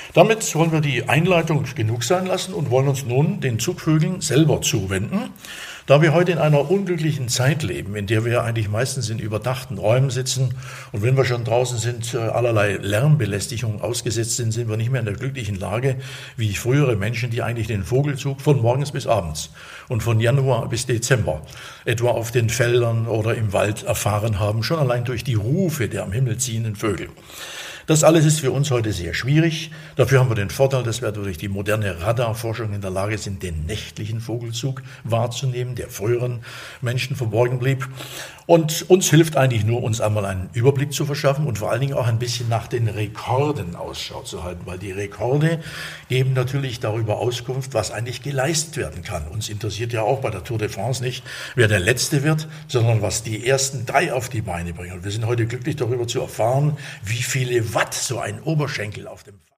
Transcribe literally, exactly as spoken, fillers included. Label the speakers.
Speaker 1: Damit wollen wir die Einleitung genug sein lassen und wollen uns nun den Zugvögeln selber zuwenden. Da wir heute in einer unglücklichen Zeit leben, in der wir eigentlich meistens in überdachten Räumen sitzen und wenn wir schon draußen sind, allerlei Lärmbelästigung ausgesetzt sind, sind wir nicht mehr in der glücklichen Lage wie frühere Menschen, die eigentlich den Vogelzug von morgens bis abends und von Januar bis Dezember etwa auf den Feldern oder im Wald erfahren haben, schon allein durch die Rufe der am Himmel ziehenden Vögel. Das alles ist für uns heute sehr schwierig. Dafür haben wir den Vorteil, dass wir durch die moderne Radarforschung in der Lage sind, den nächtlichen Vogelzug wahrzunehmen, der früheren Menschen verborgen blieb. Und uns hilft eigentlich nur, uns einmal einen Überblick zu verschaffen und vor allen Dingen auch ein bisschen nach den Rekorden Ausschau zu halten, weil die Rekorde geben natürlich darüber Auskunft, was eigentlich geleistet werden kann. Uns interessiert ja auch bei der Tour de France nicht, wer der Letzte wird, sondern was die ersten drei auf die Beine bringen. Und wir sind heute glücklich darüber zu erfahren, wie viele Watt so ein Oberschenkel auf dem